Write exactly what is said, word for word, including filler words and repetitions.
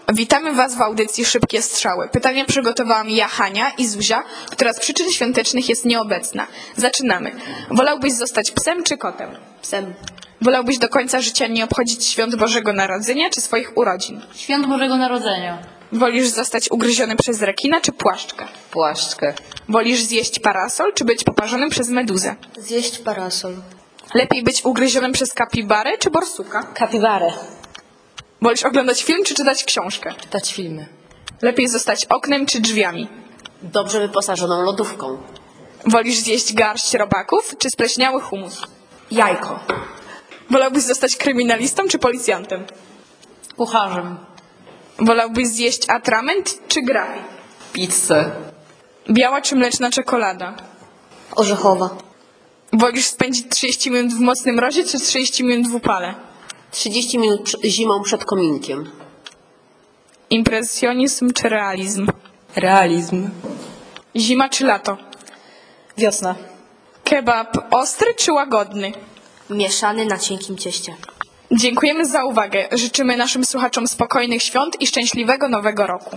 Witamy Was w audycji Szybkie Strzały. Pytania przygotowałam ja, Hania i Zuzia, która z przyczyn świątecznych jest nieobecna. Zaczynamy. Wolałbyś zostać psem czy kotem? Psem. Wolałbyś do końca życia nie obchodzić świąt Bożego Narodzenia czy swoich urodzin? Świąt Bożego Narodzenia. Wolisz zostać ugryziony przez rekina czy płaszczkę? Płaszczkę. Wolisz zjeść parasol czy być poparzonym przez meduzę? Zjeść parasol. Lepiej być ugryzionym przez kapibarę czy borsuka? Kapibarę. Wolisz oglądać film czy czytać książkę? Czytać filmy. Lepiej zostać oknem czy drzwiami? Dobrze wyposażoną lodówką. Wolisz zjeść garść robaków czy spleśniały humus? Jajko. Wolałbyś zostać kryminalistą czy policjantem? Kucharzem. Wolałbyś zjeść atrament czy grafit? Pizzę. Biała czy mleczna czekolada? Orzechowa. Wolisz spędzić trzydzieści minut w mocnym mrozie czy trzydzieści minut w upale? trzydzieści minut przy- zimą przed kominkiem. Impresjonizm czy realizm? Realizm. Zima czy lato? Wiosna. Kebab ostry czy łagodny? Mieszany na cienkim cieście. Dziękujemy za uwagę. Życzymy naszym słuchaczom spokojnych świąt i szczęśliwego nowego roku.